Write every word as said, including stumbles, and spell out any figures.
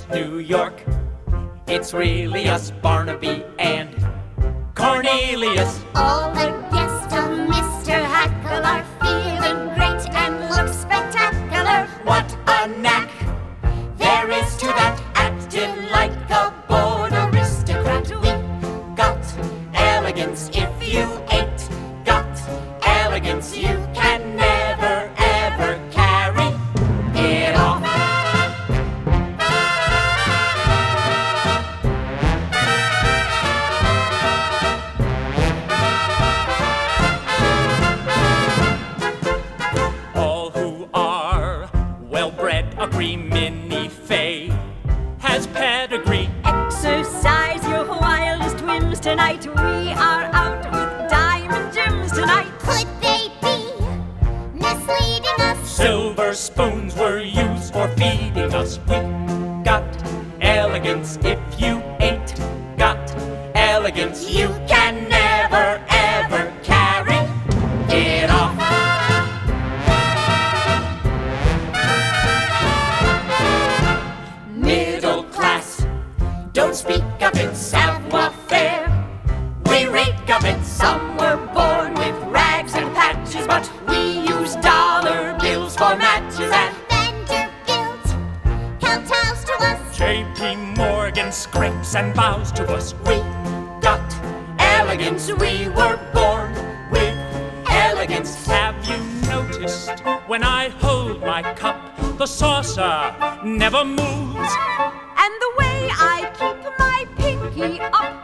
New York. It's really us, Barnaby and Cornelius. All the guests of Mister Hackle are feeling great and look spectacular. What a knack there is to that, acting like a born aristocrat. We got elegance. If you ain't got elegance, you can never ever carry it off. All who are well-bred agree Minnie Fay has pedigree. Exercise your wildest whims tonight. We are out with diamond gems tonight. Could they be misleading us? Silver spoons were used for feeding us. We got elegance. If you ain't got elegance, you can never ever carry it off. Middle class, don't speak of it, savoir-faire. We rake of it. Some were born with rags and patches, but we use dollar bills for matches. And Vanderbilt kowtows to us. J P Morgan scrapes and bows to us. We got elegance. We were born with elegance. Have you noticed when I hold my cup, the saucer never moves? And the way I keep my pinky up